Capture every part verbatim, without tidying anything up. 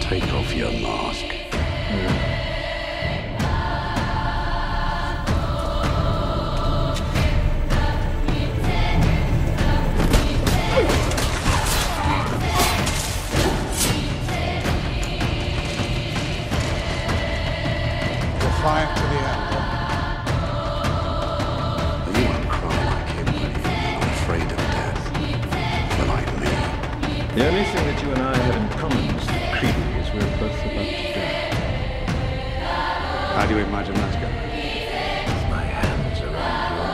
Take off your mask. Mm. Defiant to the end. You won't cry like him when you're afraid of death. But like me. The only thing that you and I have in common, Mister Creedy, is we're both about to die. How do you imagine that's going? With my hands around your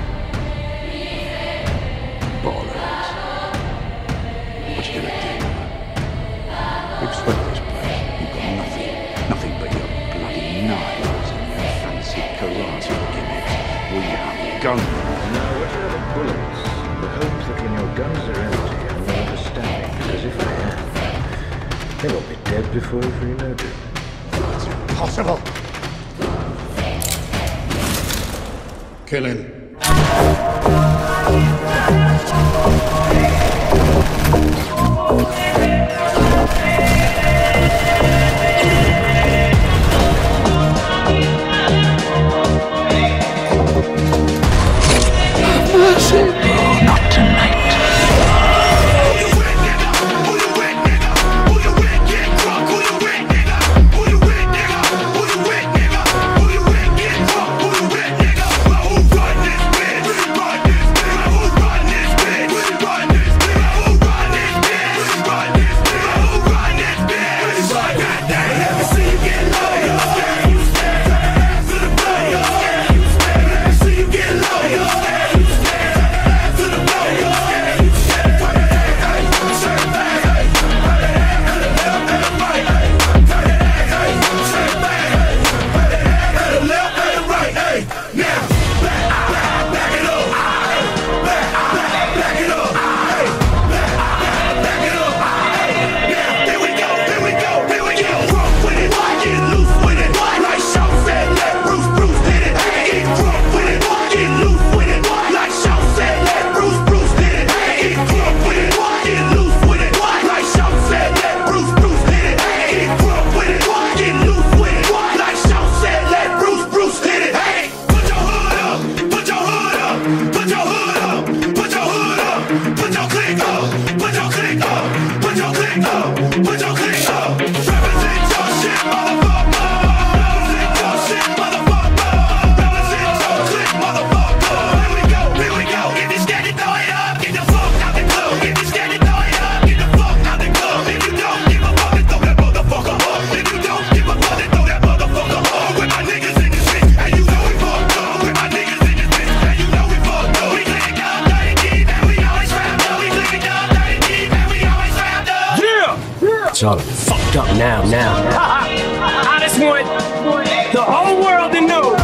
neck. Bollocks. What you gonna do? We've swept this place. You've got nothing. Nothing but your bloody knives and your fancy karate gimmicks. We haven't gun. Now, what you have are bullets. The hope that when your guns are empty and you're understanding, because if they am, they will be dead before you've reloaded. It's impossible. Kill him. Not tonight. It's all fucked up now, now. I just want the whole world to know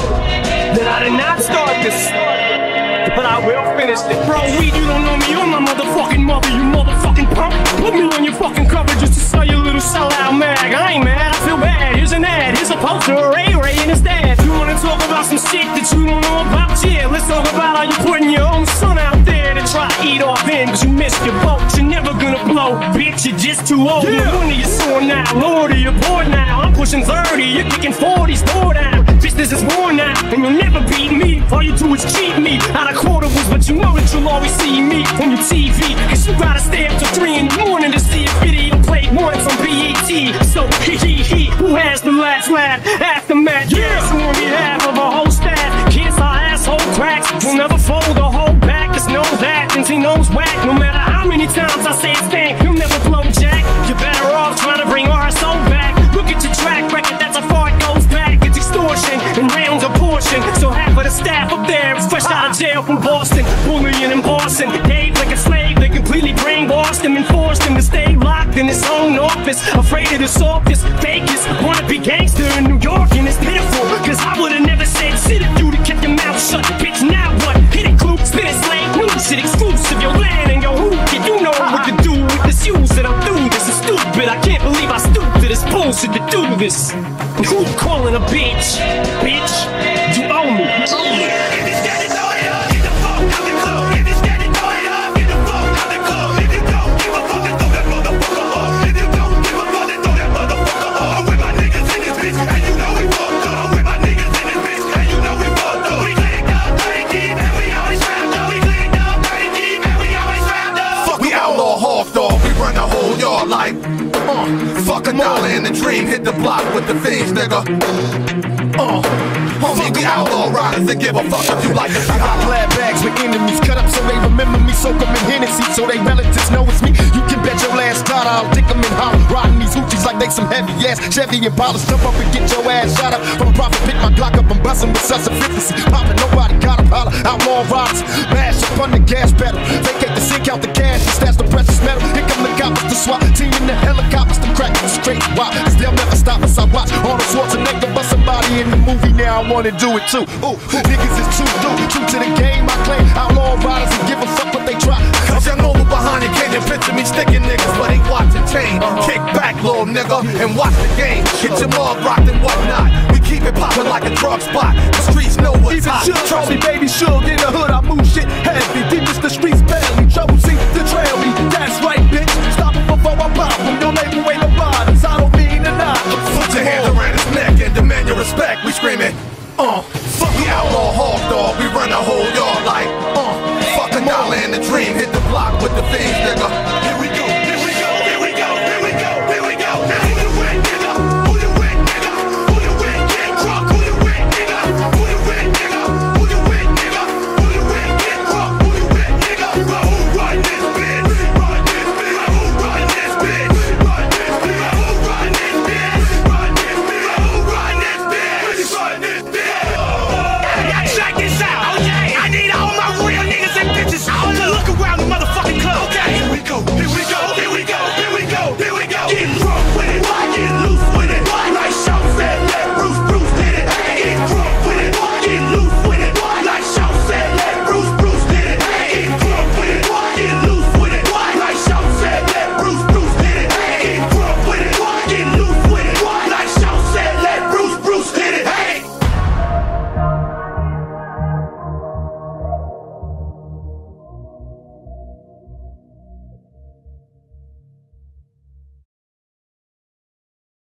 that I did not start this, but I will finish it. Bro, weed, you don't know me, you're my motherfucking mother, you motherfucking punk. Put me on your fucking cover just to sell your little sellout mag. I ain't mad, I feel bad. Here's an ad, here's a poster, Ray Ray and his dad. You wanna talk about some shit that you don't know about? Yeah, let's talk about how you putting your own son out there to try to eat off in, cause you missed your boat. You're never gonna blow, bitch, you're just too old. Yeah. No wonder you're sore now, Lord, you're bored now. I'm pushing thirty, you're kicking forties, door down. Business is worn out, and you'll never beat me. All you do is cheat me out of quotables, but you know that you'll always see me on your T V. Cause you gotta stay up till three in the morning to see a video played once on B E T. So, he he he, who has the last laugh? Aftermath, yeah. So on behalf of a whole staff, kiss our asshole cracks. We'll never fold or hold back, cause know that, and he knows whack. No matter how many times I say it's stank, you'll never blow jack. You're better off trying to bring R S O back. Look at your track record, that's how far it goes back. It's extortion, and rounds a portion. So half of the staff up there is fresh out of jail from Boston, bullying and bossing. Dave like a slave, they completely brainwashed him and forced him to stay locked in his own office, afraid of the softest, fakest, wanna be gangster in New York, and it's pitiful, cause I would've never said shit if you'd kept your mouth shut. Bitch, now what? Hit it, clue, spit it, slave news, shit exclusive, your land and your hoop, you know what to do with this use that I'm through. This is stupid, I can't believe I stooped to this bullshit to do this. And who you calling a bitch? Bitch, you owe me. buck a dollar in the dream, hit the block with the fiends, nigga. Uh, homie, we outlaw riders that give a fuck if you like it. I got glad bags with enemies cut up so they remember me, soak them in Hennessy so they relatives know it's me. You can bet your last dollar I'll dick them in hollow, riding these hoochies like they some heavy ass Chevy and Impalas. Jump up and get your ass shot up from profit, pick my Glock up and bustin' with such efficiency. Poppin', nobody got a holler, outlaw riders, mash up on the gas pedal, vacate the sink out the cash and stash the precious metal. Here come the coppers, the SWAT team in the helicopters, them crackers the straight why, cause they'll never stop us. I watch Arnold Schwarzenegger bust somebody in the movie, now I wanna do it too. Ooh, niggas is too new, true to the game I claim. Outlaw riders and give a fuck what they try. Cause young over behind the canyon picture me sticking niggas, but ain't watching chain. Kick back, little nigga, and watch the game. Get your mug rocked and whatnot. We keep it poppin' like a drug spot. The streets know what's Even hot. Suge told me, baby Suge, in the hood I move shit heavy. Deep as the streets barely trouble. See